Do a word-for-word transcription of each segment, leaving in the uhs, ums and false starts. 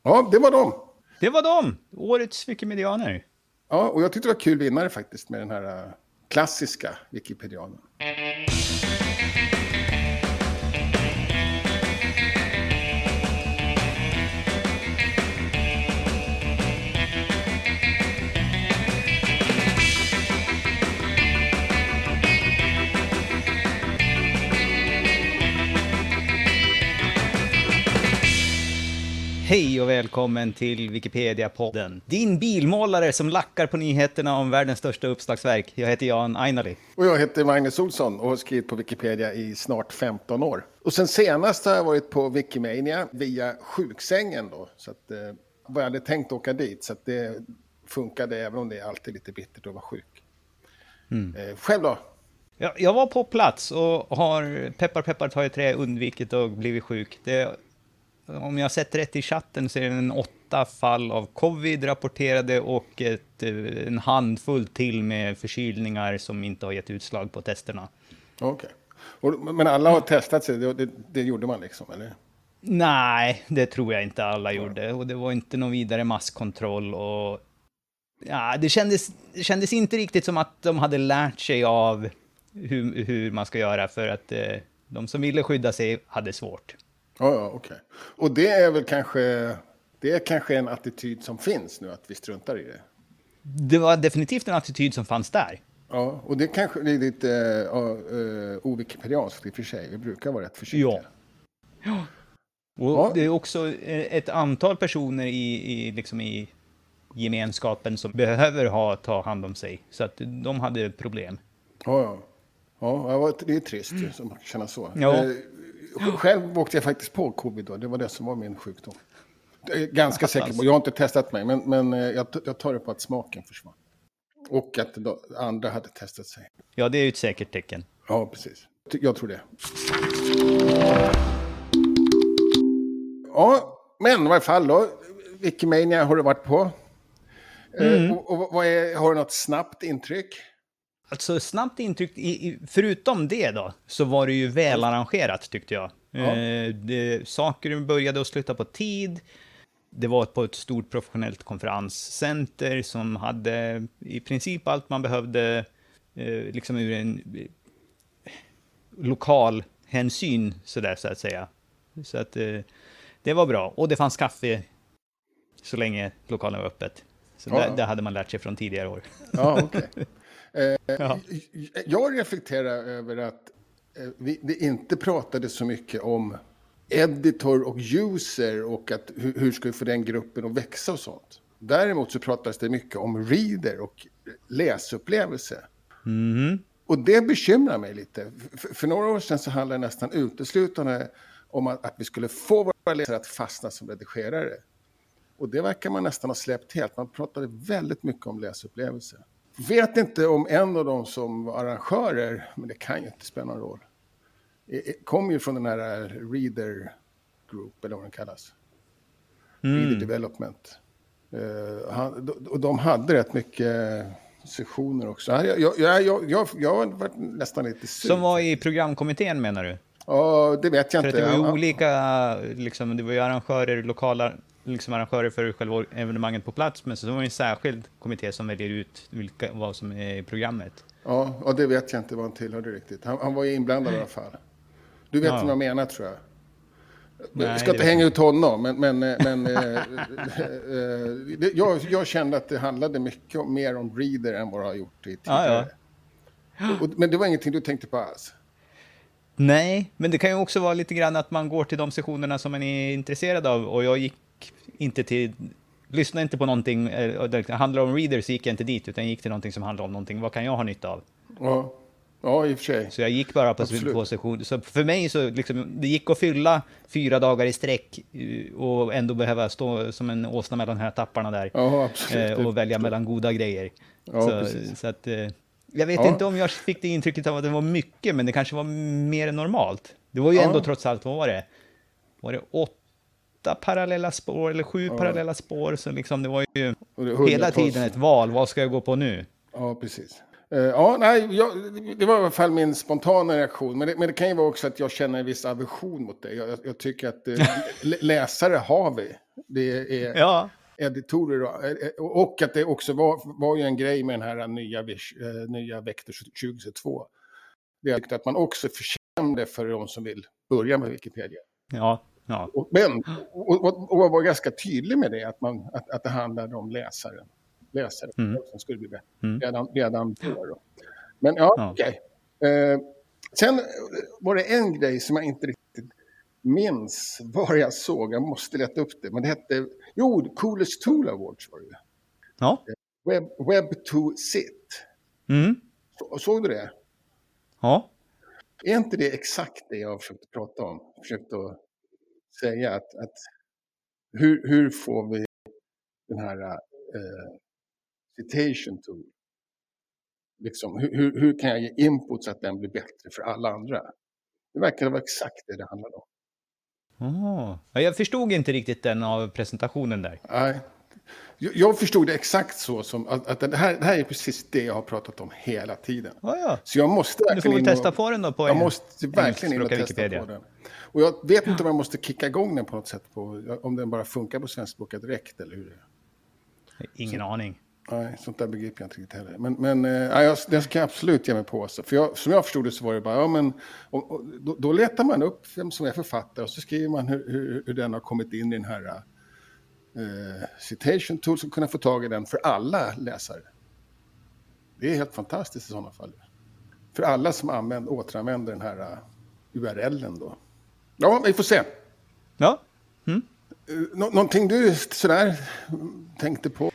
Ja, det var de. Det var de! Årets Wikimedianer. Ja, och jag tyckte det var kul vinnare faktiskt med den här uh, klassiska Wikipedianen. Hej och välkommen till Wikipedia-podden. Din bilmålare som lackar på nyheterna om världens största uppslagsverk. Jag heter Jan Ainali. Och jag heter Magnus Olsson och har skrivit på Wikipedia i snart femton år. Och sen senast har jag varit på Wikimania via sjuksängen då. Så att, eh, jag hade tänkt åka dit, så att det funkade även om det är alltid lite bittert att vara sjuk. Mm. Eh, själv då? Jag, jag var på plats och har peppar peppar tar jag trä undvikit och blivit sjuk. Det Om jag har sett rätt i chatten så är det en åtta fall av covid rapporterade och ett, en handfull till med förkylningar som inte har gett utslag på testerna. Okej. Okay. Men alla har testat sig, det, det, det gjorde man liksom, eller? Nej, det tror jag inte alla gjorde. Och det var inte någon vidare masskontroll. Och ja, det, kändes, det kändes inte riktigt som att de hade lärt sig av hur, hur man ska göra. För att eh, de som ville skydda sig hade svårt. Ja, ja, okej. Okay. Och det är väl kanske, det är kanske en attityd som finns nu, att vi struntar i det. Det var definitivt en attityd som fanns där. Ja, och det kanske är lite uh, uh, ovikipedianskt i och för sig. Vi brukar vara rätt försiktiga. Ja. Ja. Och ja. Det är också ett antal personer i, i, liksom i gemenskapen som behöver ha, ta hand om sig. Så att de hade problem. Ja, ja. Ja, det är trist mm. som man kan känna så. Ja. Uh, Själv åkte jag faktiskt på covid då. Det var det som var min sjukdom. Jag är ganska säker på. Jag har inte testat mig. Men, men jag, jag tar det på att smaken försvann. Och att då, andra hade testat sig. Ja, det är ju ett säkert tecken. Ja, precis. Jag tror det. Ja, men i varje fall då. Wikimania har du varit på. Mm. Och, och vad är, har du något snabbt intryck? Alltså snabbt intryck, i, förutom det då, så var det ju välarrangerat tyckte jag. Ja. Eh, det, saker började att sluta på tid. Det var på ett stort professionellt konferenscenter som hade i princip allt man behövde eh, liksom ur en eh, lokal hänsyn sådär så att säga. Så att eh, det var bra. Och det fanns kaffe så länge lokalen var öppet. Så ja. där, där hade man lärt sig från tidigare år. Ja, okej. Okay. Eh, ja. Jag reflekterar över att eh, vi det inte pratade så mycket om editor och user och att hur, hur ska vi få den gruppen att växa och sånt. Däremot så pratas det mycket om reader och läsupplevelse. Mm. Och det bekymrar mig lite. För, för några år sedan så handlade det nästan uteslutande om att, att vi skulle få våra läsare att fastna som redigerare. Och det verkar man nästan ha släppt helt. Man pratade väldigt mycket om läsupplevelse. Vet inte om en av dem som var arrangörer, men det kan ju inte spela någon roll. Kommer ju från den här Reader Group, eller vad den kallas. Mm. Reader Development. Uh, han, och de hade rätt mycket sessioner också. Jag, jag, jag, jag, jag, jag har varit nästan lite sur. Som var i programkommittén menar du? Ja, det vet jag för inte. För det var ju ja. olika, liksom, det var ju arrangörer, lokala liksom arrangörer för själva evenemanget på plats, men så var det en särskild kommitté som väljer ut vilka, vad som är i programmet. Ja, och det vet jag inte vad han tillhörde riktigt. Han, han var ju inblandad i alla fall. Du vet ja. vad jag menar, tror jag. Nej, jag ska inte hänga ut honom, men, men, men äh, äh, äh, jag, jag kände att det handlade mycket mer om Reader än vad det har gjort tidigare. Ja, ja. Och, men det var ingenting du tänkte på alls? Nej, men det kan ju också vara lite grann att man går till de sessionerna som man är intresserad av, och jag gick inte till, lyssnade inte på någonting, det handlar om Reader så gick jag inte dit, utan jag gick till någonting som handlar om någonting, vad kan jag ha nytta av? Ja, ja i och för sig. Så jag gick bara på, på session, så för mig så liksom, det gick att fylla fyra dagar i sträck och ändå behöva stå som en åsna mellan de här tapparna där. Ja, absolut. Och välja mellan goda grejer. Ja, så, så att jag vet ja. inte om jag fick det intrycket av att det var mycket, men det kanske var mer än normalt. Det var ju ja. ändå trots allt, vad var det? Var det åtta parallella spår eller sju ja. parallella spår, så liksom det var ju det hela tiden ett val, vad ska jag gå på nu? Ja, precis. Uh, ja, nej, jag, det var i alla fall min spontana reaktion. Men det, men det kan ju vara också att jag känner en viss aversion mot det. Jag, jag tycker att uh, läsare har vi. Det är ja. editorer. Och, och att det också var, var ju en grej med den här nya, uh, nya Vector tjugohundratjugotvå. Det är att man också förtjänade för de som vill börja med Wikipedia. Ja, ja. Och, men, och, och, och var ganska tydlig med det, att, man, att, att det handlade om läsaren. Läsare mm. som skulle bli bättre. Mm. Redan, redan då, då. Men ja, ja. okej. Okay. Eh, sen var det en grej som jag inte riktigt minns var jag såg. Jag måste leta upp det. Men det hette, jo, Coolest Tool Awards var det. Ja. Web, Web to Sit. Mm. Så, såg du det? Ja. Är inte det exakt det jag försökte prata om? Jag försökte att säga att, att hur, hur får vi den här eh, citation tool? Liksom, hur, hur kan jag ge input så att den blir bättre för alla andra? Det verkar vara exakt det det handlar om. Oh. Jag förstod inte riktigt den av presentationen där. Nej. Jag förstod det exakt så som att, att det, här, det här är precis det jag har pratat om hela tiden. Oh ja. Så jag måste verkligen du får väl testa och, på den då på Jag måste verkligen in och testa Wikipedia. På den. Och jag vet inte om jag måste kicka igång den på något sätt på, om den bara funkar på svenskspråk direkt eller hur det är. Ingen så, aning. Nej, sånt där begriper jag inte riktigt heller. Men, men äh, jag, det ska jag absolut ge mig på. Så. För jag, som jag förstod det så var det bara, ja men och, och, då, då letar man upp vem som är författare och så skriver man hur, hur, hur den har kommit in i den här äh, citation tool som kunna få tag i den för alla läsare. Det är helt fantastiskt i sådana fall. För alla som använder, återanvänder den här uh, U R L:en då. Ja, vi får se. Ja. Mm. Uh, nå- någonting du sådär tänkte på?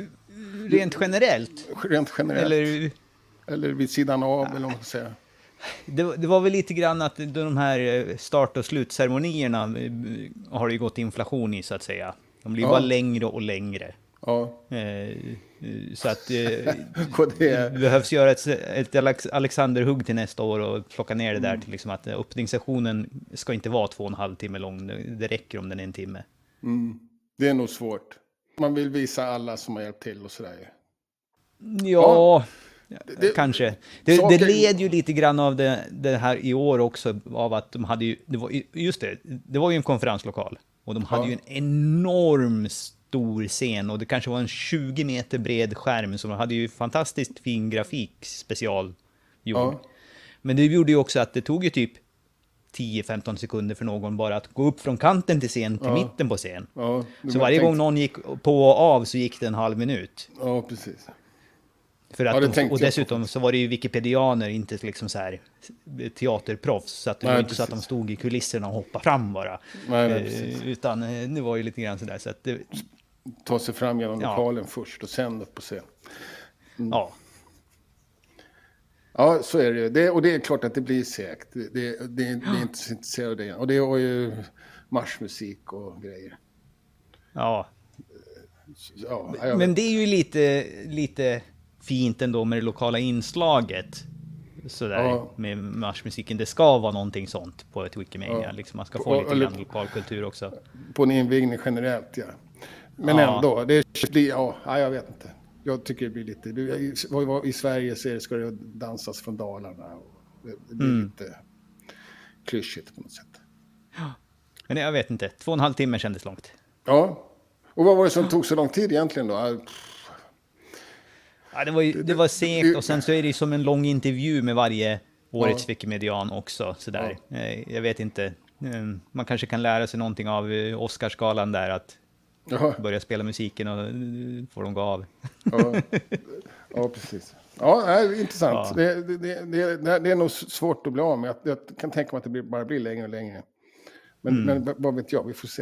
Rent generellt? Rent generellt. Eller, eller vid sidan av, ja. Eller vad man ska säga. Det, det var väl lite grann att de här start- och slutceremonierna har det ju gått inflation i så att säga. De blir ja. bara längre och längre. Ja. Eh, så att eh, det behövs göra ett, ett Alexanderhugg till nästa år och plocka ner det där till liksom att öppningssessionen ska inte vara två och en halv timme lång. Det räcker om den är en timme. Mm. Det är nog svårt. Man vill visa alla som har hjälpt till och sådär. Ja, ja det, kanske. Det, saker... det led ju lite grann av det, det här i år också av att de hade ju, det var, just det, det var ju en konferenslokal och de hade ja. ju en enorm stor scen och det kanske var en tjugo meter bred skärm som hade ju fantastiskt fin grafik special gjord. Ja. Men det gjorde ju också att det tog ju typ tio femton sekunder för någon bara att gå upp från kanten till scen till ja. mitten på scen. Ja, så varje tänkt... gång någon gick på och av så gick det en halv minut. Ja, precis. För att ja, de, och dessutom så var det ju wikipedianer, inte liksom så här teaterproffs. Så att det nej, var inte precis. Så att de stod i kulisserna och hoppade fram bara. Nej, nej, eh, utan det var ju lite grann sådär. Så att det... Ta sig fram genom ja. lokalen först och sen upp på scen. Mm. Ja. Ja, så är det. det. Och det är klart att det blir segt. Det, det, det, det är inte så intresserad av det. Och det var ju marschmusik och grejer. Ja. ja Men det är ju lite, lite fint ändå med det lokala inslaget. Sådär, ja. Med marschmusiken. Det ska vara någonting sånt på ett Wikimedia. Ja. Liksom man ska få lite grann lokalkultur också. På en invigning generellt, ja. Men ja. ändå, det är, ja, jag vet inte. Jag tycker det blir lite... Du, i Sverige så det, ska det dansas från Dalarna. Och det, det blir mm. lite klyschigt på något sätt. Ja. Men jag vet inte. Två och en halv timme kändes långt. Ja. Och vad var det som tog så lång tid egentligen då? Ja, det var, ju, det var segt och sen så är det som en lång intervju med varje årets ja. Wikimedian också. Sådär. Ja. Jag vet inte. Man kanske kan lära sig någonting av Oscarsgalan där att Jaha. börja spela musiken och får de gå av. Ja, ja precis. Ja, det är intressant. Ja. Det, det, det, det, det är nog svårt att bli av med. Jag kan tänka mig att det blir, bara blir längre och längre. Men, mm. men vad vet jag, vi får se.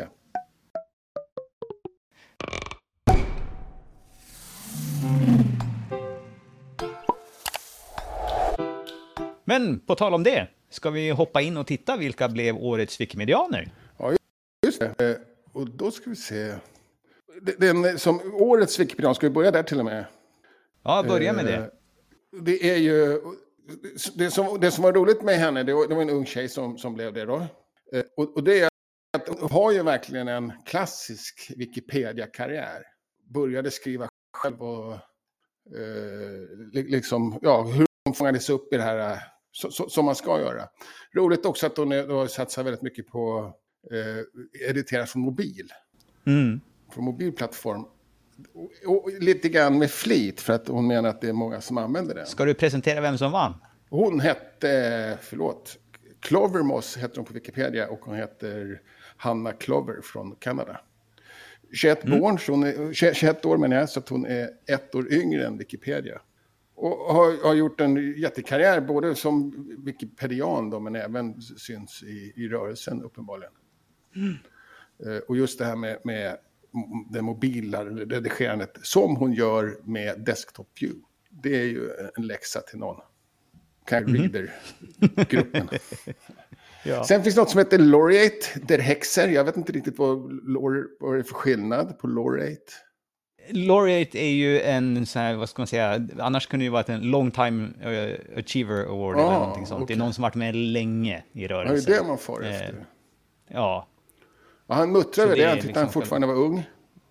Men på tal om det, ska vi hoppa in och titta vilka blev årets Wikimedianer? Ja, just det. Och då ska vi se. Den som årets Wikipedia, ska vi börja där till och med? Ja, börja med det. Det är ju det som, det som var roligt med henne, det var, det var en ung tjej som, som blev det då. Och, och det är att hon har ju verkligen en klassisk Wikipedia-karriär. Började skriva själv och eh, liksom, ja, hur de fångades upp i det här så, så, som man ska göra. Roligt också att de har satsat väldigt mycket på eh, editera från mobil. Mm. Från mobilplattform. Och, och lite grann med flit för att hon menar att det är många som använder den. Ska du presentera vem som vann? Hon hette, förlåt, Clover Moss heter hon på Wikipedia och hon heter Hanna Clover från Kanada. tjugoett, mm. born, så hon är, tjugoett år menar jag, så att hon är ett år yngre än Wikipedia. Och har, har gjort en jättekarriär både som Wikipedian då, men även syns i, i rörelsen uppenbarligen. Mm. Uh, och just det här med, med det mobila redigerandet som hon gör med Desktop View. Det är ju en läxa till någon. Kan mm. Reader-gruppen. Ja. Sen finns något som heter Laureate, der Hexer. Jag vet inte riktigt vad, vad det är för skillnad på Laureate. Laureate är ju en så här, vad ska man säga, annars kunde det ju vara en long time uh, achiever award ah, eller någonting sånt. Okay. Det är någon som varit med länge i rörelsen. Ja, det är det man får eh, efter. Ja. ja. Han muttrade det, han tyckte liksom han fortfarande var ung.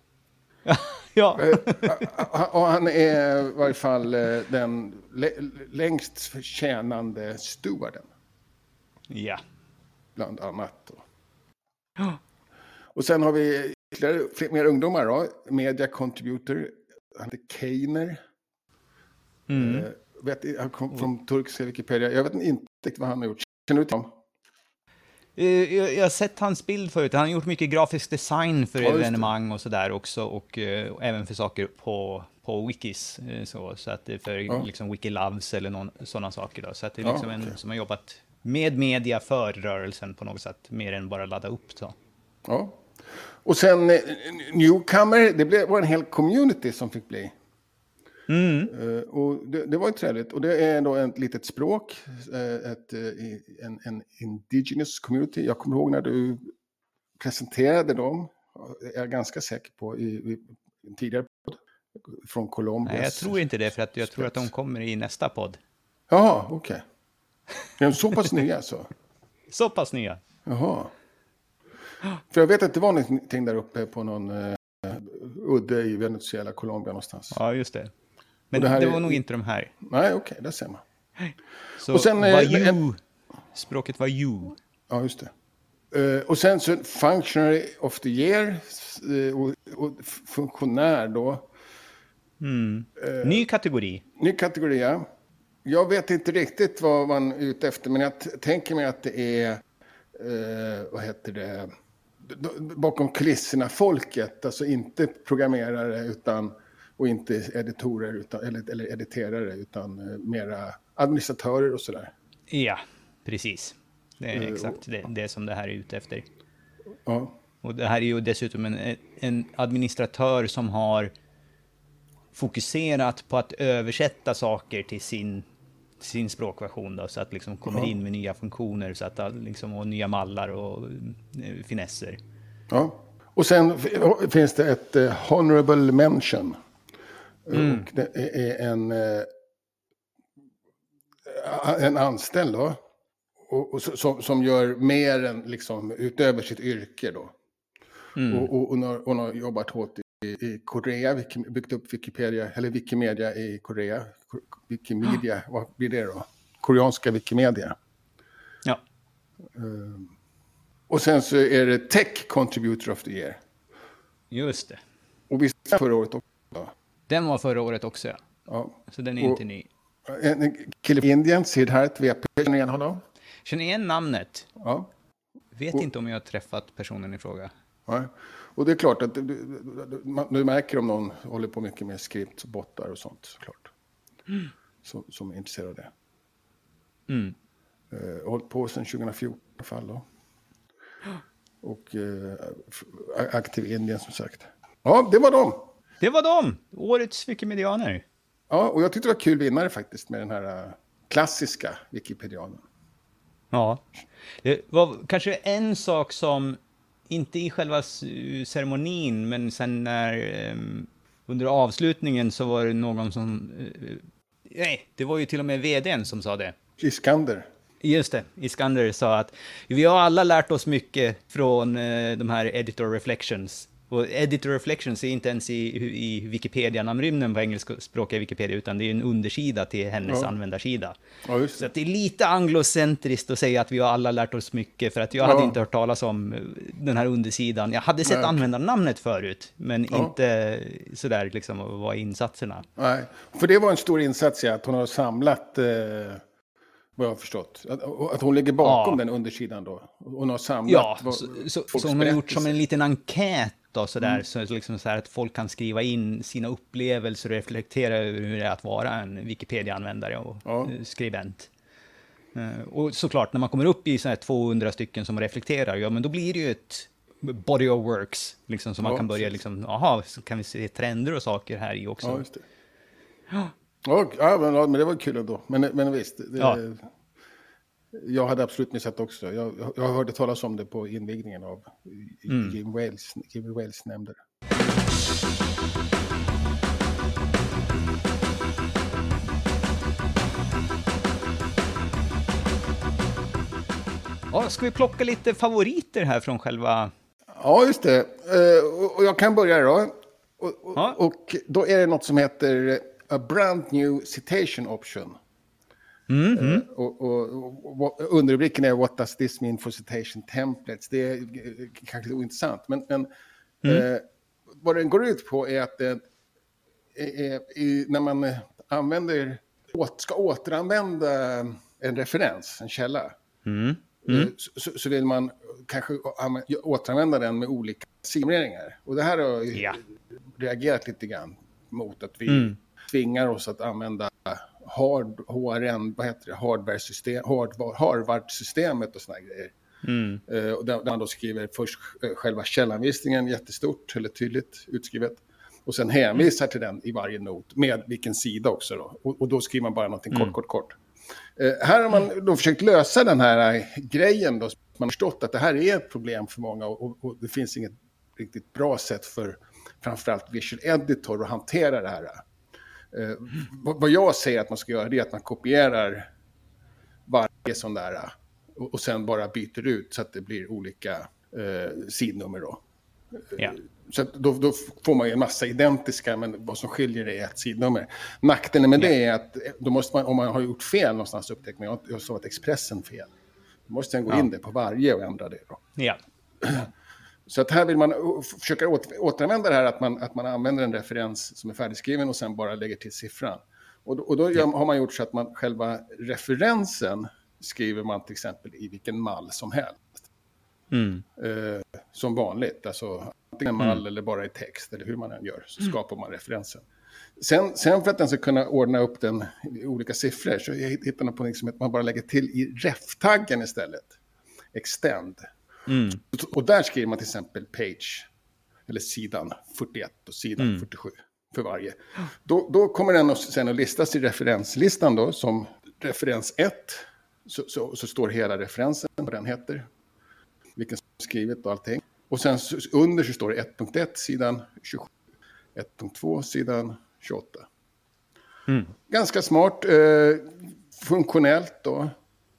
Ja. Och han är i varje fall den längst förtjänande stewarden. Ja. Bland annat. Oh. Och sen har vi ytterligare fler, mer ungdomar då. Media contributor. Han heter Keiner. Mm. Uh, vet, han kom från turkiska Wikipedia. Jag vet inte vad han har gjort. Känner du till honom? Uh, jag, jag har sett hans bild förut. Han har gjort mycket grafisk design för ja, evenemang och sådär också. Och uh, även för saker på, på wikis. Uh, så, så att det är för ja. liksom, Wikiloves eller sådana saker. Då. Så att det är liksom ja, okay. en som har jobbat med media för rörelsen på något sätt. Mer än bara ladda upp. Så. Ja. Och sen eh, Newcomer, det blev, var en hel community som fick bli. Mm. Uh, och det, det var ju trevligt. Och det är då ett litet språk, uh, ett, uh, en, en indigenous community. Jag kommer ihåg när du presenterade dem, jag är ganska säker på, i, i en tidigare podd från Colombia. Nej, jag tror inte det, för att jag tror att de kommer i nästa podd. Jaha, okej. Okay. Är de så pass nya så? Så pass nya. Jaha. För jag vet att det var någonting där uppe på någon uh, udde i Venezuela, Colombia någonstans. Ja, just det. Men det, det var är... nog inte de här. Nej, okej, okay, det ser man. Så och sen, var ju, en... språket var ju. Ja, just det. Uh, och sen så Functionary of the Year uh, och, och funktionär då. Mm. Uh, ny kategori. Ny kategori, ja. Jag vet inte riktigt vad man är ute efter, men jag t- tänker mig att det är, uh, vad heter det, bakom kulisserna folket, alltså inte programmerare utan och inte editorer utan, eller, eller editerare utan uh, mera administratörer och sådär. Ja, precis. Det är uh, exakt det, det som det här är ute efter. Ja. Och det här är ju dessutom en, en administratör som har fokuserat på att översätta saker till sin, sin språkversion då, så att liksom kommer ja. in med nya funktioner så att liksom, och nya mallar och uh, finesser. Ja. Och sen f- finns det ett uh, honorable mention. Mm. Och det är en, uh, en anställd då. Och, och, som, som gör mer än liksom, utöver sitt yrke då. Mm. Och, och, och hon har jobbat hårt i, i Korea, byggt upp Wikipedia, eller Wikimedia i Korea. Wikimedia, ja. Vad blir det då? Koreanska Wikimedia. Ja. Uh, och sen så är det Tech Contributor of the Year. Just det. Och visst förra året också. Den var förra året också, ja. Ja. Så den är och, inte ny. En, en kille i Indien, Siddharth V P, känner igen honom? Känner igen namnet. Ja. Vet och, inte om jag har träffat personen i fråga. Ja. Och det är klart att du, du, du, du märker om någon håller på mycket med skript och bottar och sånt, såklart. Mm. Som, som är intresserad av det. Mm. Uh, hållit på sedan tjugohundrafjorton i alla fall då. Och uh, aktiv i Indien som sagt. Ja, det var dem. Det var dem. Årets Wikimedianer. Ja, och jag tyckte det var kul vinnare faktiskt med den här uh, klassiska Wikipedianen. Ja, det var kanske en sak som inte i själva ceremonin, men sen när um, under avslutningen så var det någon som uh, nej, det var ju till och med vdn som sa det. Iskander. Just det, Iskander sa att vi har alla lärt oss mycket från uh, de här editor reflections Och editor reflections är inte ens i, i Wikipedia-namnrymden på engelskspråkiga Wikipedia, utan det är en undersida till hennes ja. användarsida. Ja, just det. Så att det är lite anglocentriskt att säga att vi har alla lärt oss mycket, för att jag ja. hade inte hört talas om den här undersidan. Jag hade sett Nej. användarnamnet förut, men ja. inte sådär liksom vad var insatserna. Nej, för det var en stor insats, ja, att hon har samlat... Eh... vad jag har förstått. Att, att hon ligger bakom ja. den undersidan då. Hon har samlat. Ja, vad, så, så, så hon har gjort som en liten enkät då, sådär. Mm. Så, liksom så här att folk kan skriva in sina upplevelser och reflektera över hur det är att vara en Wikipedia-användare och ja. skribent. Och såklart, när man kommer upp i så här tvåhundra stycken som reflekterar, ja men då blir det ju ett body of works. Liksom, så man ja, kan börja liksom, jaha, så kan vi se trender och saker här i också. Ja, just det. Ja. Ja, men, ja, men det var kul ändå. Men, men visst, det, ja. jag hade absolut missat också. Jag, jag hörde talas om det på invigningen av mm. Jim Wales, Jim Wales nämnde det. Ja, ska vi plocka lite favoriter här från själva... Ja, just det. Och jag kan börja då. Och, och, ja. och då är det något som heter... A brand new citation option. Mm, mm. Uh, och, och, och underrubriken är What does this mean for citation templates? Det är kanske ointressant. Men, men mm. uh, vad den går ut på är att det, är, är, när man använder, ska återanvända en referens, en källa. Mm. Mm. Så, så vill man kanske återanvända den med olika simuleringar. Och det här har ja. reagerat lite grann mot att vi mm. tvingar oss att använda hard, H R N, vad heter det, hardware-system, hardware, Harvard-systemet och såna grejer. Mm. Uh, och där, där man då skriver först uh, själva källanvisningen jättestort eller tydligt utskrivet. Och sen hänvisar till den i varje not med vilken sida också då. Och, och då skriver man bara någonting mm. kort, kort, kort. Uh, här har man då försökt lösa den här uh, grejen då. Man har förstått att det här är ett problem för många och, och, och det finns inget riktigt bra sätt för framförallt Visual Editor att hantera det här. Uh, vad, vad jag säger att man ska göra är att man kopierar varje sån där uh, och, och sen bara byter ut så att det blir olika uh, sidnummer då. Ja. Så att då, då får man ju en massa identiska, men vad som skiljer det är ett sidnummer. Nackdelen med ja. det är att då måste man, om man har gjort fel någonstans upptäckt, men jag har stått Expressen fel. Då måste jag gå ja. in det på varje och ändra det då. Ja. Så att här vill man försöka återanvända det här att man, att man använder en referens som är färdigskriven och sen bara lägger till siffran. Och då, och då ja. har man gjort så att man själva referensen skriver man till exempel i vilken mall som helst. Mm. Eh, som vanligt, alltså antingen mall mm. eller bara i text eller hur man än gör så skapar man referensen. Sen, sen för att den ska kunna ordna upp den i olika siffror så hittar man på något som man bara lägger till i ref-taggen istället. Extend. Mm. Och där skriver man till exempel page eller sidan fyrtioett och sidan mm. fyrtiosju för varje. Då, då kommer den att, sen att listas i referenslistan då som referens ett. Så, så, så står hela referensen, vad den heter. Vilken som är skrivet och allting. Och sen så, under så står det ett punkt ett sidan tjugosju. ett punkt två sidan tjugoåtta. Mm. Ganska smart. Eh, funktionellt då.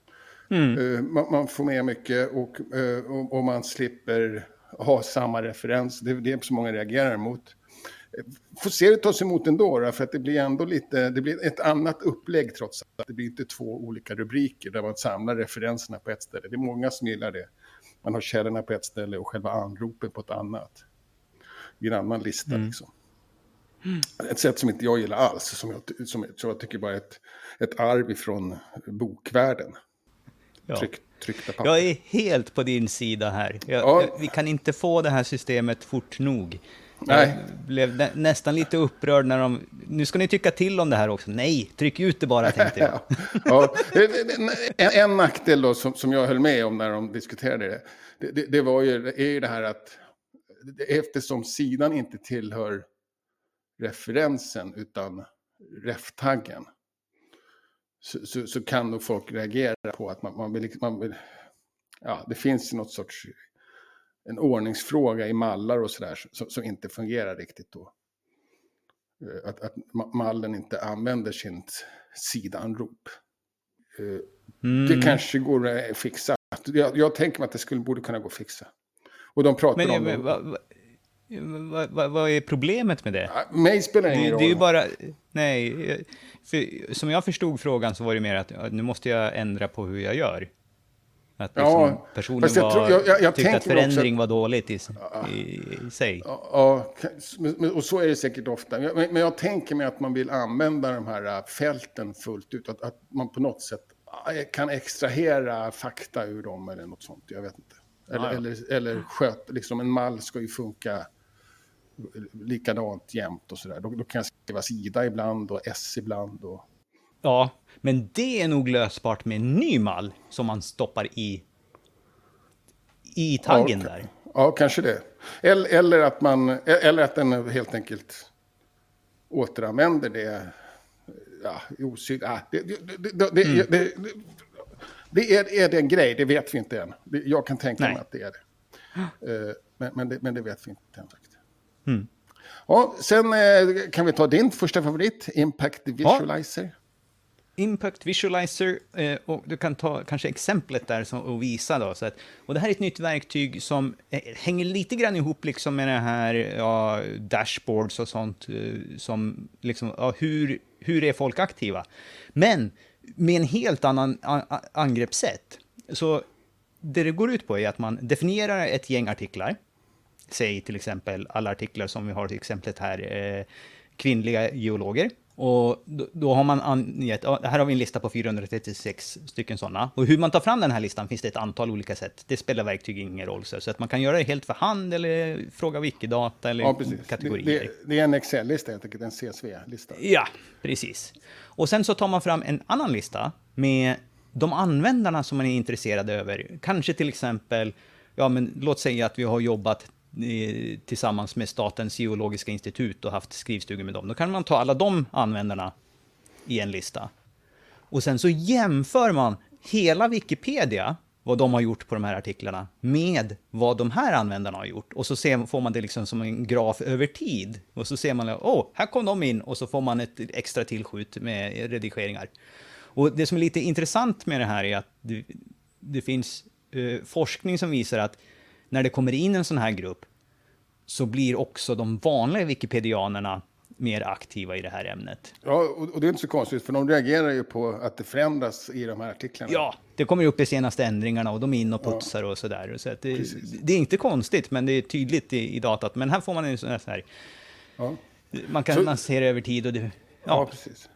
Mm. Uh, man, man får med mycket och, uh, och, och man slipper ha samma referens. Det, det är så många reagerar emot. Får se det tas emot ändå då, för att det blir ändå lite, det blir ett annat upplägg trots att det blir inte två olika rubriker där man samlar referenserna på ett ställe. Det är många som gillar det. Man har källorna på ett ställe och själva anropen på ett annat. I en annan lista mm. liksom. Mm. Ett sätt som inte jag gillar alls, som jag, som, som jag tycker bara är ett, ett arv ifrån bokvärlden. Ja. Tryck, tryckta papper. Jag är helt på din sida här. Jag, ja. jag, vi kan inte få det här systemet fort nog. Nej. Jag blev nä, nästan lite upprörd när de... Nu ska ni tycka till om det här också. Nej, tryck ut det bara, tänkte jag. ja. en, en nackdel då som, som jag höll med om när de diskuterade det, det, det, det var ju, är ju det här att eftersom sidan inte tillhör referensen utan ref-taggen så, så, så kan nog folk reagera på att man, man, vill, man vill... Ja, det finns något sorts... en ordningsfråga i mallar och sådär som, som inte fungerar riktigt då. Att, att mallen inte använder sin sidanrop. Mm. Det kanske går att fixa. Jag, jag tänker mig att det skulle, borde kunna gå att fixa. Och de pratar men, om... Men, va, va, Vad, vad, vad är problemet med det? Ja, mig spelar ingen det, roll. det är ju bara, nej, för, som jag förstod frågan så var det mer att ja, nu måste jag ändra på hur jag gör. Att liksom, Ja, personen fast jag var, tror- jag- jag- jag tyckte att tänker också förändring att- var dåligt i, i, i sig. Ja, men- och så är det säkert ofta. Men men jag tänker mig att man vill använda de här fälten fullt ut. Att, att man på något sätt kan extrahera fakta ur dem eller något sånt. Jag vet inte. Eller, Ja, ja. eller, eller sköt, liksom en mall ska ju funka likadant jämt och sådär. Då, då kan jag skriva sida ibland och S ibland. Och... Ja, men det är nog lösbart med en ny mall som man stoppar i, i taggen ja, där. Ja, kanske det. Eller, eller, att man, eller att den helt enkelt återanvänder det. Ja, osynligt. Ja, det, det, det, det, Mm. det, det, det är, är det en grej, det vet vi inte än. Det- Jag kan tänka Nej. mig att det är det. Eh, Men, men, det men det vet vi inte än. Sagt. Mm. Ja, sen eh, kan vi ta din första favorit, Impact Visualizer. Impact Visualizer, eh, och du kan ta kanske exemplet där som, och visa då. Så att, och det här är ett nytt verktyg som eh, hänger lite grann ihop liksom med det här ja, dashboards och sånt. Eh, som liksom, ja, hur, hur är folk aktiva? Men med en helt annan a- a- angreppssätt. Så det det går ut på är att man definierar ett gäng artiklar. Säg till exempel alla artiklar som vi har till exemplet här, eh, kvinnliga geologer. Och då, då har man angett, ja, här har vi en lista på fyrahundratrettiosex stycken sådana. Och hur man tar fram den här listan finns det ett antal olika sätt. Det spelar verktyg ingen roll. Så så att man kan göra det helt för hand eller fråga Wikidata eller Ja, precis. Det, kategorier. det, det är en Excel-lista helt enkelt, en C S V-lista. Ja, precis. Och sen så tar man fram en annan lista med de användarna som man är intresserad över. Kanske till exempel, ja men låt säga att vi har jobbat eh, tillsammans med Statens geologiska institut och haft skrivstugor med dem. Då kan man ta alla de användarna i en lista. Och sen så jämför man hela Wikipedia, vad de har gjort på de här artiklarna, med vad de här användarna har gjort. Och så ser, får man det liksom som en graf över tid. Och så ser man, åh, oh, här kom de in. Och så får man ett extra tillskjut med redigeringar. Och det som är lite intressant med det här är att det, det finns eh, forskning som visar att när det kommer in en sån här grupp så blir också de vanliga wikipedianerna mer aktiva i det här ämnet. Ja, och, och det är inte så konstigt, för de reagerar ju på att det förändras i de här artiklarna. Ja, det kommer upp i senaste ändringarna och de är in och putsar och sådär. Så att det, det är inte konstigt, men det är tydligt i, i datat. Men här får man en sån här... Ja. Man kan Så- man se det över tid och det... Ja, Ja, precis.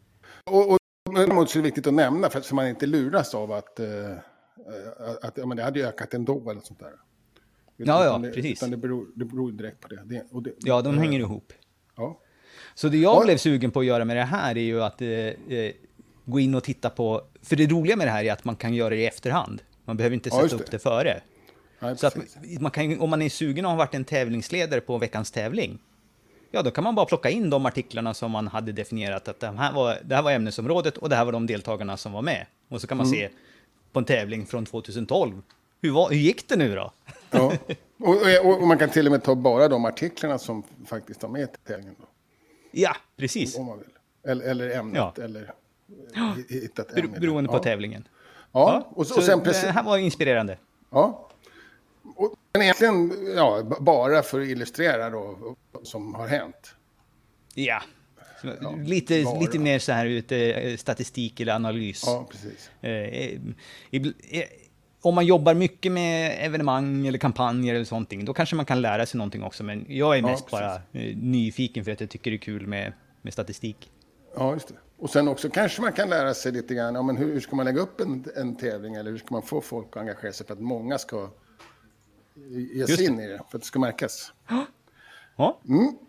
Och, och däremot så är det viktigt att nämna, för att så man inte luras av att, eh, att ja, men det hade ökat ändå eller sånt där. Ja, ja, Utan det, precis. Utan det beror, det beror direkt på det. det, och det ja, de eh, hänger ihop. Ja. Så det jag Ja. blev sugen på att göra med det här är ju att eh, eh, gå in och titta på... För det roliga med det här är att man kan göra det i efterhand. Man behöver inte Ja, sätta just upp det. det före. Nej, Så att precis. man kan, om man är sugen och har varit en tävlingsledare på veckans tävling, ja då kan man bara plocka in de artiklarna som man hade definierat att det här var, det här var ämnesområdet och det här var de deltagarna som var med. Och så kan man Mm. se på en tävling från tjugotolv, hur, var, hur gick det nu då? Ja. Och, och, och man kan till och med ta bara de artiklarna som faktiskt har med till tävlingen då, Ja, precis. om man vill. Eller, eller ämnet, Ja. eller eh, hitta ett Bero- ämne. Beroende på ja. tävlingen. Ja, och, Så och sen det precis... här var inspirerande. Ja. Och, men egentligen ja, b- bara för att illustrera då, som har hänt. Ja. Så lite, bara. lite mer så här ute, eh, statistik eller analys. Ja, precis. Eh, eh, ibl- eh, om man jobbar mycket med evenemang eller kampanjer eller sånt, då kanske man kan lära sig någonting också. Men jag är Ja, mest precis. bara eh, nyfiken för att jag tycker det är kul med, med statistik. Ja, just det. Och sen också kanske man kan lära sig lite grann, ja, men hur, hur ska man lägga upp en, en tävling eller hur ska man få folk att engagera sig för att många ska ge Just sig in i det, för att det ska märkas. Ja,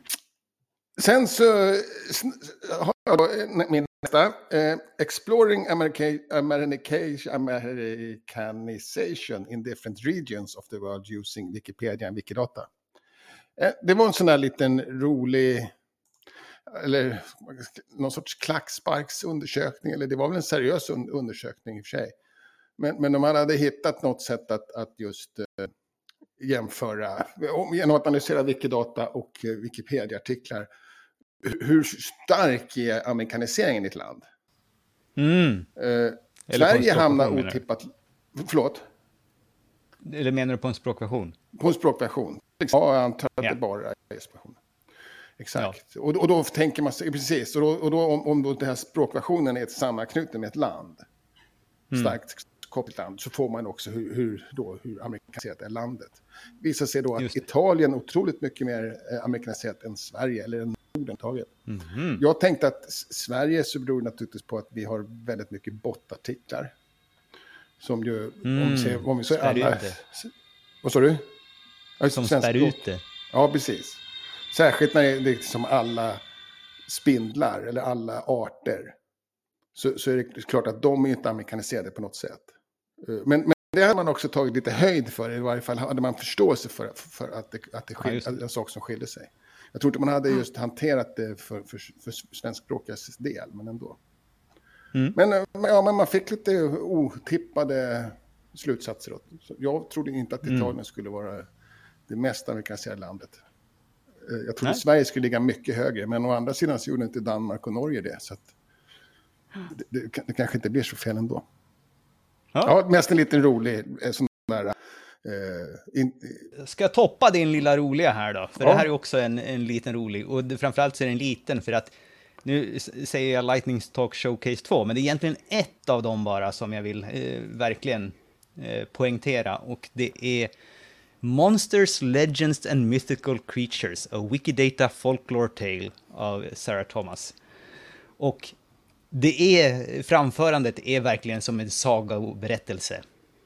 Sen så sn- har jag då min nästa. Eh, Exploring America- America- Americanization in different regions of the world using Wikipedia and Wikidata. Eh, det var en sån där liten rolig, eller någon sorts klacksparksundersökning, eller det var väl en seriös un- undersökning i och för sig. Men, men de hade hittat något sätt att, att just eh, jämföra, om- genom att analysera Wikidata och eh, Wikipedia-artiklar, hur- hur stark är amerikaniseringen i ett land? mm. Eh, Eller på en Sverige hamnar språkversion, menar du? otippat, förlåt, Eller menar du på en språkversion? på en språkversion. liksom, ja, jag antar att Ja. det bara är expansion. Exakt. Ja. Och, och då tänker man sig, precis, och då, och då om, om då den här språkversionen är ett sammanknuten med ett land, mm. starkt kopplat land, så får man också hur, hur, då, hur amerikaniserat är landet. Det visar sig då att Italien är otroligt mycket mer amerikaniserat än Sverige, eller än Norden taget. Mm. Jag tänkte att Sverige så beror naturligtvis på att vi har väldigt mycket bottartiklar. Som ju, mm. om vi ser, om vi ser alla... Vad sa du? Ja, som spär ut det. Ja, precis. Särskilt när det är liksom alla spindlar eller alla arter. Så, så är det klart att de är inte amerikaniserade på något sätt. Men, men det hade man också tagit lite höjd för. I varje fall hade man förståelse för, för att det, att det skil, ja, en sak som skiljer sig. Jag tror inte man hade just hanterat det för, för, för svenskspråkigas del, men ändå. Mm. Men, ja, men man fick lite otippade slutsatser. Så jag trodde inte att Italien mm. skulle vara det mest amerikaniserade landet. Jag trodde att Sverige skulle ligga mycket högre, men å andra sidan så gjorde inte Danmark och Norge det. Så att det, det, det kanske inte blir så fel ändå. Ja, ja mest en liten rolig sån där... Eh, in, Ska jag toppa din lilla roliga här då? För ja. Det här är också en, en liten rolig. Och det, framförallt så är den liten för att nu säger jag Lightning Talk Showcase två, men det är egentligen ett av dem bara som jag vill eh, verkligen eh, poängtera. Och det är Monsters, Legends and Mythical Creatures, a Wikidata Folklore Tale av Sarah Thomas. Och det är, framförandet är verkligen som en sagoberättelse.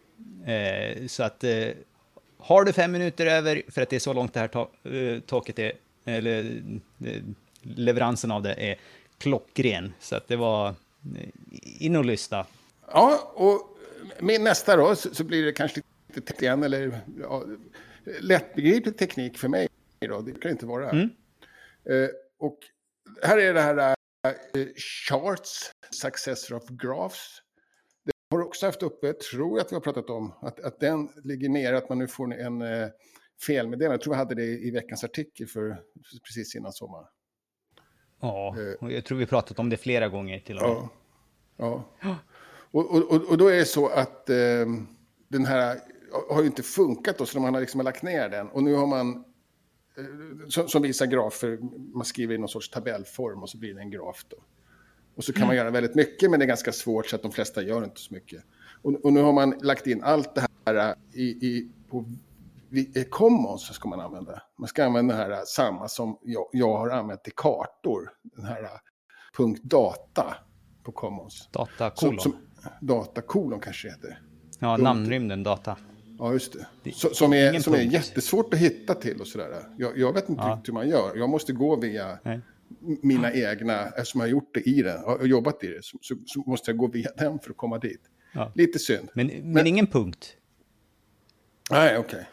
Eh, så att eh, har du fem minuter över, för att det är så långt det här ta- eh, taket är, eller eh, leveransen av det är klockren. Så att det var eh, in och lyssna. Ja, och med nästa då så, så blir det kanske lite teknik igen, eller ja, lättbegriplig teknik för mig då, det kan inte vara. Mm. Eh, och här är det här uh, charts, successor of graphs. Det har också haft uppe, tror jag att vi har pratat om, att, att den ligger ner, att man nu får en uh, felmeddelande. Jag tror vi hade det i veckans artikel för precis innan sommar. Ja, och jag tror vi pratat om det flera gånger till och med. Ja, ja. Och, och, och då är det så att uh, den här har ju inte funkat då, så man har liksom lagt ner den. Och nu har man, som, som visar grafer, man skriver i någon sorts tabellform och så blir det en graf då. Och så kan mm. man göra väldigt mycket, men det är ganska svårt så att de flesta gör inte så mycket. Och, och nu har man lagt in allt det här i, i, på i Commons ska man använda. Man ska använda det här samma som jag, jag har använt till kartor. Den här punkt data på Commons. Datakolon. Som, som, datakolon kanske heter. Ja, namnrymden data. Ja, just det. det så, som är, som är jättesvårt att hitta till och sådär. Jag, jag vet inte ja. riktigt hur man gör. Jag måste gå via Nej. mina egna, eftersom jag har gjort det i den och jobbat i det, så, så, så måste jag gå via den för att komma dit. Ja. Lite synd. Men, men, men ingen punkt? Nej, okej.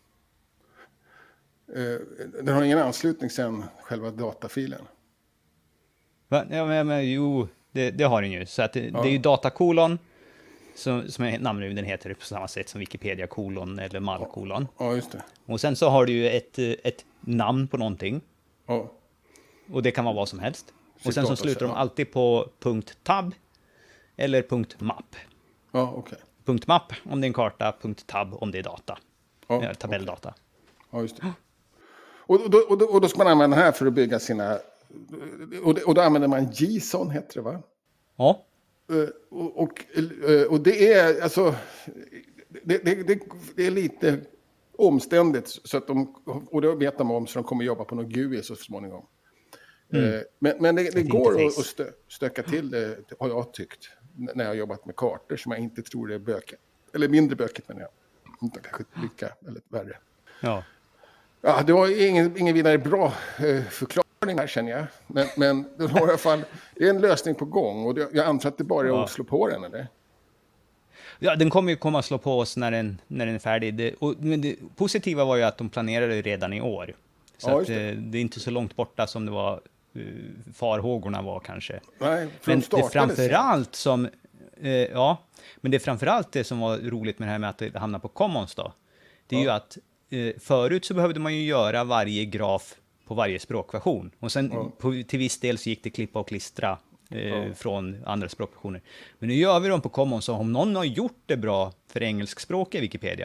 Okay. Uh, den har ingen anslutning sen själva datafilen. Va? Ja, men, men, jo, det, det har den ju. Så att det, ja. det är ju datakolon. Som, som namnrymden heter på samma sätt som Wikipedia kolon eller mallkolon. Ja, just det. Och sen så har du ju ett, ett namn på någonting. Ja. Och det kan vara vad som helst. Och sen så slutar de alltid på .tab eller .map. Ja, okej. Okay. .map om det är en karta, .tab om det är data. Ja, eller tabelldata. Okay. Ja, just det. Och då, och, då, och då ska man använda den här för att bygga sina... Och, det, och då använder man JSON, heter det va? Ja. Uh, och, och, uh, och det är alltså det, det, det, det är lite omständigt så att de, och det vet de om, så de kommer jobba på något G U I så småningom. Mm. Uh, men men det, det går att stö, stöka till det, har jag tyckt, när jag har jobbat med kartor som jag inte tror är bökigt. Eller mindre bökigt, men jag inte kanske lika eller värre. Ja. Ja, det var ingen, ingen vidare bra uh, förklaring här, känner jag. Men, men det var i alla fall, det är en lösning på gång. Och det, jag antar att det bara är ja. att slå på den, eller? Ja, den kommer ju komma att slå på oss när den, när den är färdig. Det, och, men det positiva var ju att de planerade redan i år. Så ja, att, det. det är inte så långt borta som det var uh, farhågorna var kanske. Nej, men det är framförallt som... Uh, ja, men det är framförallt det som var roligt med det här med att det hamnar på Commons då. Det är ja. ju att uh, förut så behövde man ju göra varje graf på varje språkversion. Och sen ja. på, till viss del så gick det klippa och klistra eh, ja. från andra språkversioner. Men nu gör vi dem på Commons, så om någon har gjort det bra för engelskspråk i Wikipedia,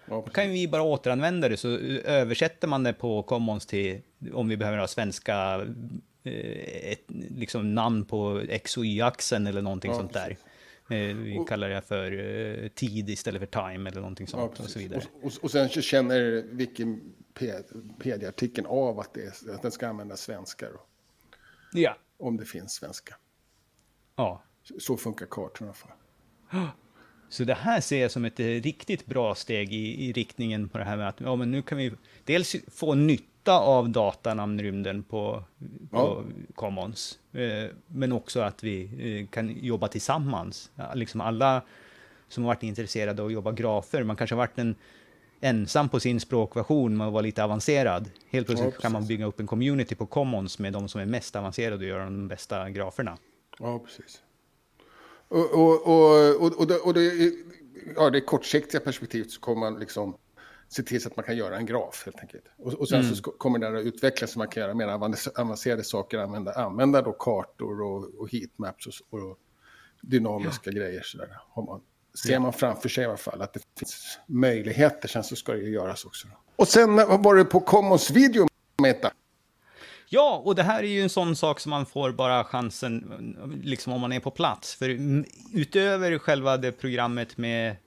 Ja, då kan vi bara återanvända det, så översätter man det på Commons till, om vi behöver ha svenska eh, ett, liksom namn på X och Y-axeln eller någonting ja, sånt där. Eh, vi och, kallar det för eh, tid istället för time eller någonting sånt, ja, och så vidare. Och, och, och sen så känner Wikipedia-artikeln av att, det är, att den ska använda svenska då. Ja. Om det finns svenska. Ja. Så, så funkar kartorna i alla fall. Så det här ser jag som ett riktigt bra steg i, i riktningen på det här med att ja, men nu kan vi dels få nytta av datanamnrymden på, på ja. Commons, eh, men också att vi eh, kan jobba tillsammans. Ja, liksom alla som har varit intresserade av att jobba grafer, man kanske har varit en ensam på sin språkversion, man var lite avancerad. Helt plötsligt ja, kan man bygga upp en community på Commons med de som är mest avancerade och göra de bästa graferna. Ja, precis. Och, och, och, och, och, det, och det, ja, det kortsiktiga perspektivet så kommer man liksom se till så att man kan göra en graf helt enkelt. Och, och sen mm. så kommer det att utvecklas så man kan göra mer avancerade saker, använda, använda då kartor och, och heatmaps och, och dynamiska ja. grejer. Så där. Man, ser ja. man framför sig i alla fall att det finns möjligheter, sen så ska det ju göras också. Och sen var det på Commons video meta. Ja, och det här är ju en sån sak som man får bara chansen, liksom om man är på plats. För utöver själva det programmet med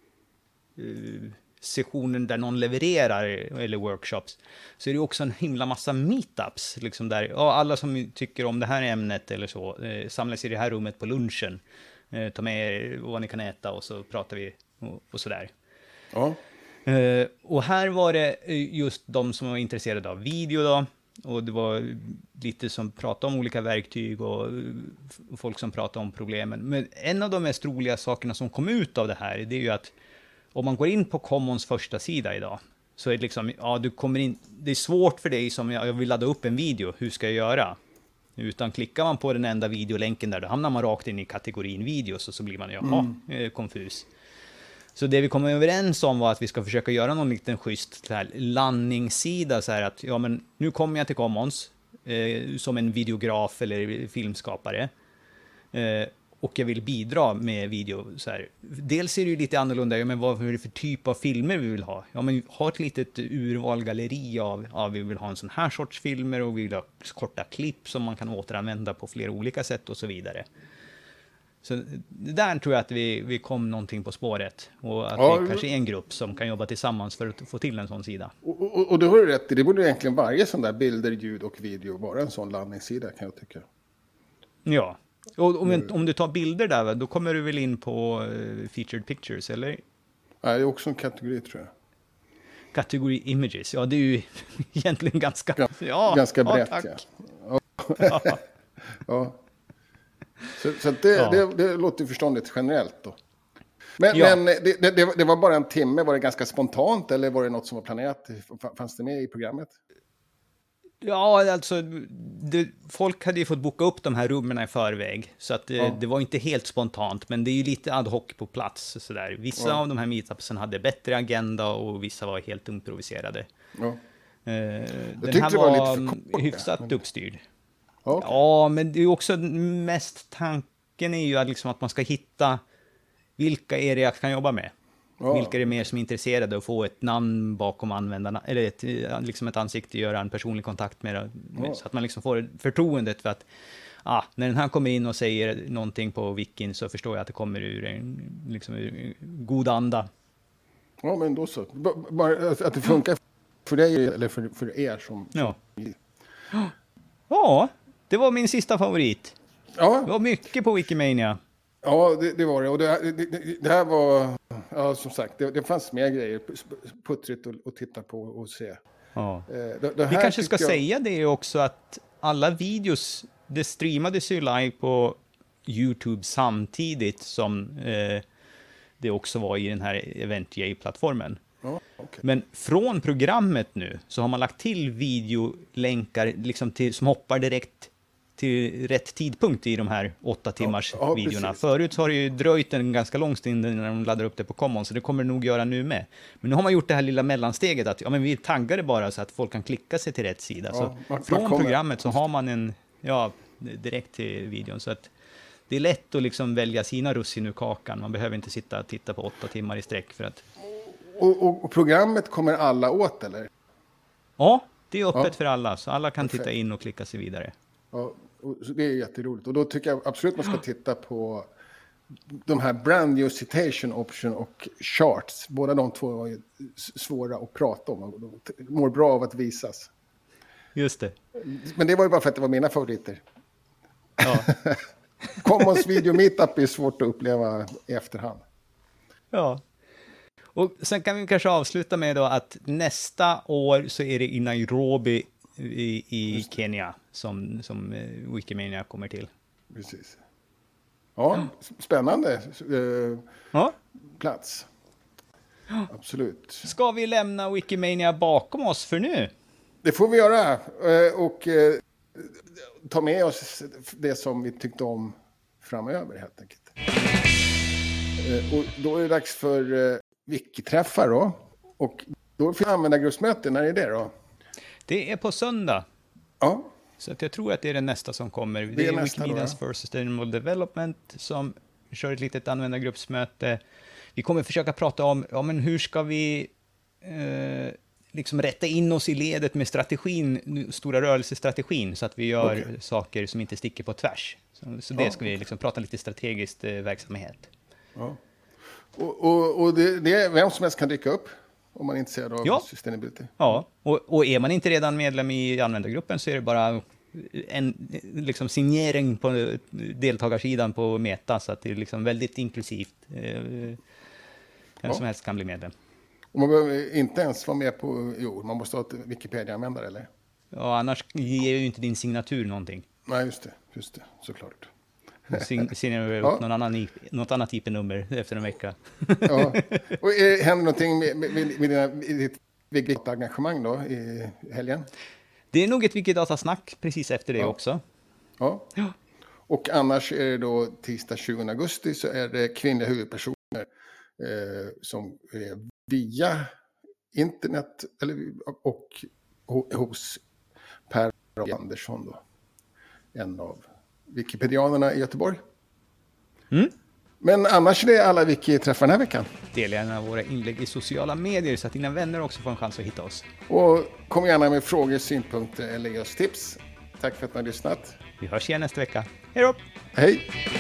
uh, sessionen där någon levererar, eller workshops, så är det också en himla massa meetups. Liksom där, ja, alla som tycker om det här ämnet eller så, eh, samlas i det här rummet på lunchen. Eh, ta med er vad ni kan äta och så pratar vi och, och sådär. Ja. Uh, och här var det just de som var intresserade av video då. Och det var lite som pratade om olika verktyg och folk som pratade om problemen. Men en av de mest roliga sakerna som kom ut av det här, det är ju att om man går in på Commons första sida idag, så är det liksom, ja, du kommer in, det är svårt för dig som jag vill ladda upp en video, hur ska jag göra? Utan klickar man på den enda videolänken där, då hamnar man rakt in i kategorin videos och så blir man, jaha, mm. konfus. Så det vi kom överens om var att vi ska försöka göra någon liten schysst så här, landningssida, så här att ja, men nu kommer jag till Commons eh, som en videograf eller filmskapare eh, och jag vill bidra med video. Så här. Dels är det ju lite annorlunda, ja, men vad är det för typ av filmer vi vill ha? Ja, men ha ett litet urvalgalleri av, ja, vi vill ha en sån här sorts filmer och vi vill ha korta klipp som man kan återanvända på flera olika sätt och så vidare. Så där tror jag att vi, vi kom någonting på spåret. Och att ja, vi kanske är en grupp som kan jobba tillsammans för att få till en sån sida. Och, och, och det har du rätt i. Det borde egentligen varje sån där bilder, ljud och video vara en sån landningssida, kan jag tycka. Ja. Och om, mm. om du tar bilder där, då kommer du väl in på uh, featured pictures, eller? Ja, det är också en kategori, tror jag. Kategori images. Ja, det är ju egentligen ganska... Gans, ja, ganska brett, ja. ja. ja. ja. Så, så det, ja. det, det låter förståndigt generellt då. Men, ja. men det, det, det var bara en timme, var det ganska spontant eller var det något som var planerat? Fanns det med i programmet? Ja, alltså det, folk hade ju fått boka upp de här rummen i förväg. Så att det, ja. det var inte helt spontant, men det är ju lite ad hoc på plats. Så där. Vissa ja. av de här meetupsen hade bättre agenda och vissa var helt improviserade. Ja. Uh, den här var, var lite kort, hyfsat men... uppstyrd. Okay. Ja, men det är också mest tanken är ju att, liksom att man ska hitta vilka är det jag kan jobba med. Ja. Vilka är det mer som är intresserade att få ett namn bakom användarna, eller ett, liksom ett ansikte, göra en personlig kontakt med, med ja. så att man liksom får förtroendet för att ah, när den här kommer in och säger någonting på wikin så förstår jag att det kommer ur en liksom, ur god anda. Ja, men då så. Bara att det funkar för dig eller för, för er som... Ja. Ja. Det var min sista favorit. Ja. Det var mycket på Wikimania. Ja, det, det var det. Och det, det, det här var, ja, som sagt, det, det fanns mer grejer puttrigt att, att titta på och se. Ja. Det, det Vi kanske ska jag... säga det också att alla videos, det streamades ju live på YouTube samtidigt som eh, det också var i den här Eventjay-plattformen. Ja, okay. Men från programmet nu så har man lagt till videolänkar liksom till, som hoppar direkt till rätt tidpunkt i de här åtta timmars ja, ja, videorna. Precis. Förut så har det ju dröjt en ganska lång stund när de laddar upp det på Commons, så det kommer det nog göra nu med. Men nu har man gjort det här lilla mellansteget att ja, men vi taggar det bara så att folk kan klicka sig till rätt sida. Ja, så man, från man programmet så har man en, ja, direkt till videon. Så att det är lätt att liksom välja sina russin ur kakan. Man behöver inte sitta och titta på åtta timmar i sträck för att... Och, och, och programmet kommer alla åt, eller? Ja, det är öppet Ja. för alla, så alla kan Perfekt. titta in och klicka sig vidare. Ja, och så det är jätteroligt. Och då tycker jag absolut man ska titta på de här brand new citation option och charts. Båda de två var ju svåra att prata om. Och de mår bra av att visas. Just det. Men det var ju bara för att det var mina favoriter. Ja. Commons video meetup är svårt att uppleva i efterhand. Ja. Och sen kan vi kanske avsluta med då att nästa år så är det i Nairobi i, i Kenya som, som Wikimania kommer till. Precis. Ja, spännande eh, Ja. plats. Absolut. Ska vi lämna Wikimania bakom oss för nu? Det får vi göra. Eh, och eh, ta med oss det som vi tyckte om framöver helt enkelt. Eh, och då är det dags för eh, Wiki-träffar då. Och då får vi använda gruppsmöte. När är det då? Det är på söndag. Ja. Så att jag tror att det är det nästa som kommer. Det, Det är är nästa Wikimedians då, ja. for Sustainable Development som kör ett litet användargruppsmöte. Vi kommer försöka prata om ja, men hur ska vi eh, liksom rätta in oss i ledet med strategin, stora rörelsestrategin, så att vi gör Okej. saker som inte sticker på tvärs. Så, så det Ja. ska vi liksom prata lite strategiskt eh, verksamhet. Ja. Och, och, och det, det är vem som helst kan dyka upp om man är intresserad av Ja. sustainability. Ja, och, och är man inte redan medlem i användargruppen så är det bara en liksom signering på deltagarsidan på Meta, så att det är liksom väldigt inklusivt. Eh, Vem Ja. som helst kan bli medlem. Och man behöver inte ens vara med på, jo, man måste ha ett Wikipedia-användare, eller? Ja, annars ger ju inte din signatur någonting. Nej, just det, just det, såklart. Sign- Signerar du Ja. upp någon annan, I- något annat I P-nummer efter en vecka. Ja. Och är, händer någonting med, med, med, dina, med ditt Wikidata-engagemang då i helgen? Det är nog ett Wikidata-snack precis efter det Ja. också. Ja. Ja. Och annars är det då tisdag tjugonde augusti så är det kvinnliga huvudpersoner eh, som är via internet eller, och ho- hos Per Andersson då. En av Wikipedianerna i Göteborg. Mm. Men annars är det alla Wiki-träffar den här veckan. Dela gärna våra inlägg i sociala medier så att dina vänner också får en chans att hitta oss. Och kom gärna med frågor, synpunkter eller ge oss tips. Tack för att ni har lyssnat. Vi hörs igen nästa vecka. Hej då! Hej!